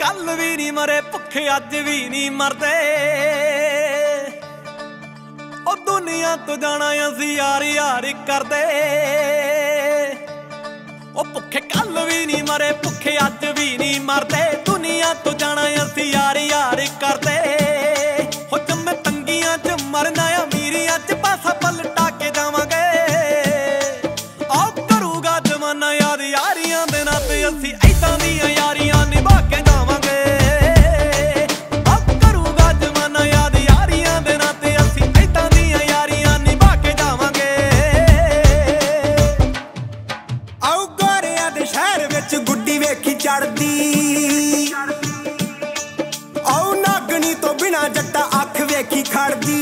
कल भी नहीं मरे भुखे अज भी नहीं मरदे। ओ दुनिया तो जाना असी यार यार करदे। ओ भुखे कल भी नहीं मरे भुखे अज भी नहीं मरदे। दुनिया तो जाना असी यार यार करदे। हो जम्मे तंगियां च मरना अमीरियां च पासा पलटा के जावांगे। आओ करूगा जमाना याद यारियां दे नाते असी ऐदां दियां यारियां निभा के जावांगे। आओ करूगा जमाना याद यारियां दे नाते असी ऐदां दियां यारियां निभा के जावांगे। आओ गोरियां दे शहर विच गुड्डी वेखी चढ़दी। आओ नागनी तो बिना जट्टा अख वेखी खड़दी।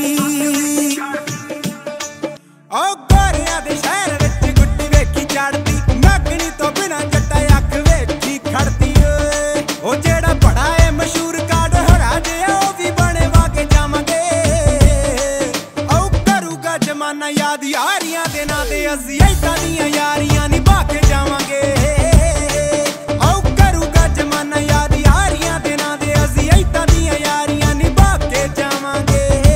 आओ गोरियां दे शहर विच गुड्डी वेखी चढ़दी। नागनी तो बिना जट्टा अख वेखी खड़दी। ओ जेड़ा बड़ा है मशहूर कार्ड हरा जे ओ भी बनवा के जावांगे। आओ करूगा जमाना याद यारियां दे नां ते असी ऐदां दियां यारियां निभा के जावांगे। आओ करूगा जमाना याद यारियां दे नां ते असी ऐदां दियां यारियां निभा के जावांगे।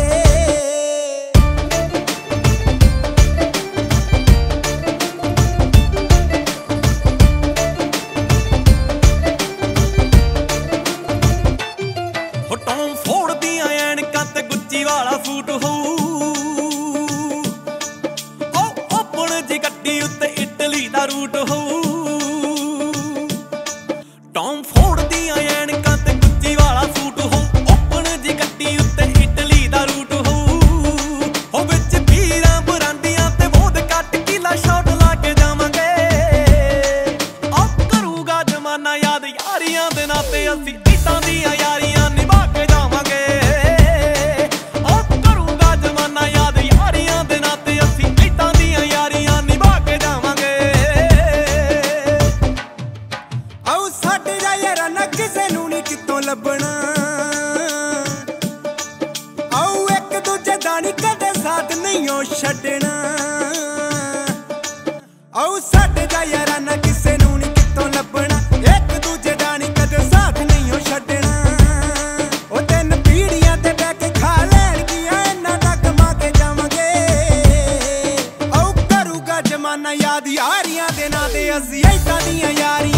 टॉम फोड़ दियां ऐनकां ते गुच्ची वाला सूट होऊ। ओ ओपन जी गड्डी उत्ते इटली दा रूट होऊ। टॉम फोड़ दियां ऐनकां ते गुच्ची वाला सूट होऊ। ओपन जी गड्डी उत्ते इटली दा रूट होऊ। हो विच पीरां बरांडियां ते वोद कट किला शॉट ला के जावांगे। ओ करूगा जमाना याद यारियां दे नाते असी ऐदां दियां यारियां निभा के जावांगे। ओ करूगा जमाना याद यारियां दे नाते असी ऐदां दियां यारियां निभा के जावांगे। आओ साडे दा यारा ना किसे नूं नी कितों लभना। आओ एक दूजे दा नी कदे साथ नहीं ओ छड्डना। आओ साडे दा यारा ना किसे नूं नी कितों लभना। एक दूजे दा नी कदे साथ नहीं ओ छड्डना। ओ तीन पीढ़ियां ते बैठ के खा लैणगियां इन्हां दा कमा के जावांगे। आओ करूगा जमाना याद यारियां दे नां ते असी ऐदां दियां यारियां